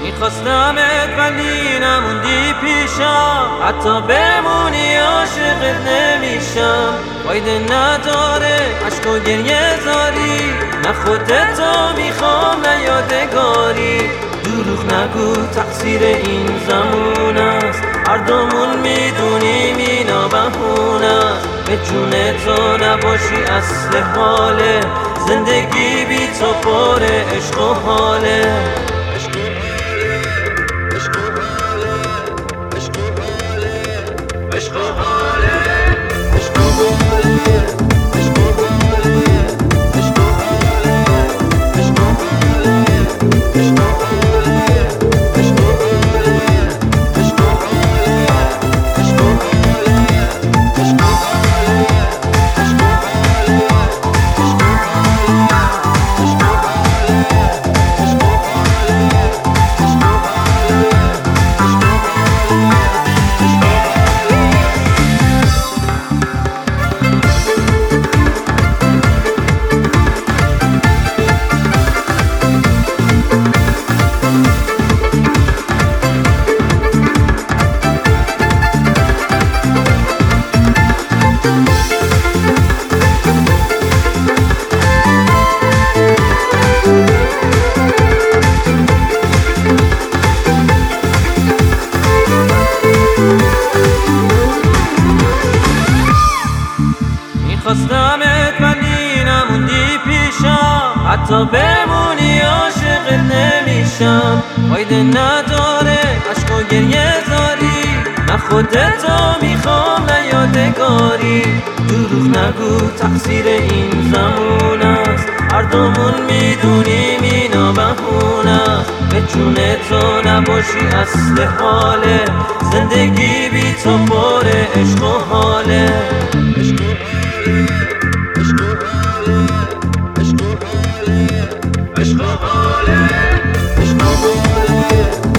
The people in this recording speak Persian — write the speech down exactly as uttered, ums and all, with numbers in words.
میخواستمت ولی نموندی پیشم، حتی بمونی عاشقت نمیشم. فایده نداره عشق و گریه زاری، نه خودتو میخوام نه یادگاری. دروغ نگو تقصیر این زمان است، هر دومون میدونیم اینا بهونه است. به جون تو نباشی اصل حاله، زندگی بی تو پر عشق و حاله. عشق و حاله، عشق و حاله، عشق و حاله، عشق و حاله، عشق و حاله، عشق و حاله، عشق و حاله، عشق و حاله، عشق و حاله، عشق و حاله، عشق و میخواستمت ولی نموندی پیشم، حتی بمونی عاشقت نمیشم. فایده نداره عشق و گریه زاری، نه خودتو میخوام نه یادگاری. دروغ نگو تقصیر این زمان است، هر دومون میدونیم اینا بهونه است. به جون تو نباشی اصل حاله، زندگی بی تو پر عشق و حاله. عشق و حاله، عشق و حاله، عشق و حاله، عشق و حاله.